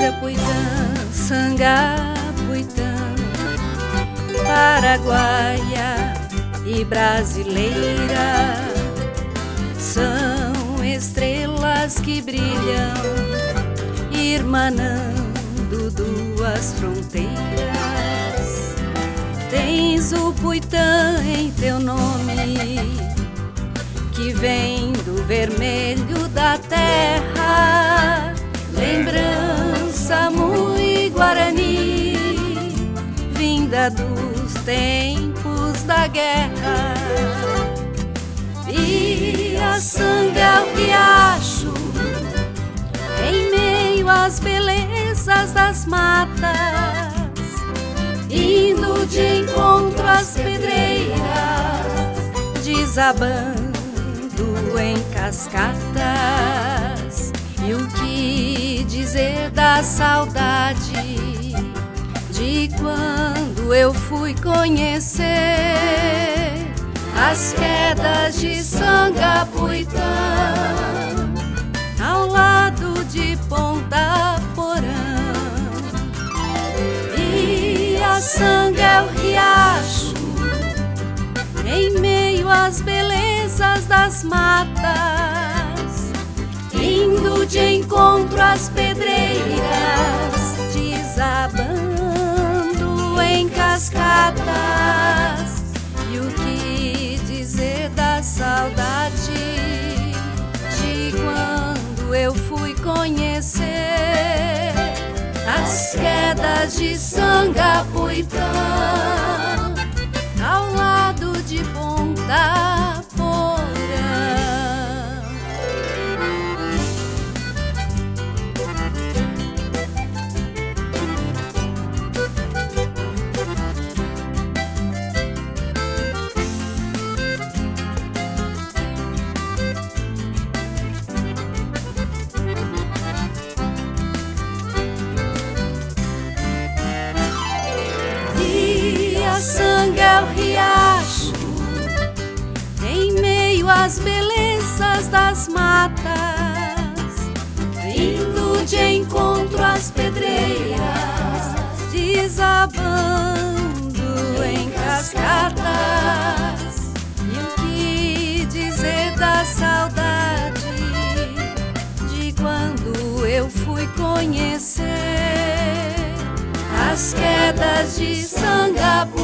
Sangapuitã, Sangapuitã, paraguaia e brasileira, são estrelas que brilham, irmanando duas fronteiras. Tens o Puitã em teu nome, que vem do vermelho da terra, lembrança muito guarani, vinda dos tempos da guerra. Piaçanga, o riacho, em meio às belezas das matas, indo de encontro às pedreiras, desabando em cascatas. E o que dizer da saudade de quando eu fui conhecer as quedas de Sangapuitã, ao lado de Ponta Porã. Piaçanga é o riacho, em meio às belezas das matas, indo de encontro às pedreiras, desabando em cascatas. E o que dizer da saudade de quando eu fui conhecer as quedas de Sangapuitã, ao lado de Ponta Porã. Piaçanga é o riacho, em meio às belezas das matas, indo de encontro às pedreiras, desabando em cascatas. E o que dizer da saudade de quando eu fui conhecer as quedas de Sangapuitã,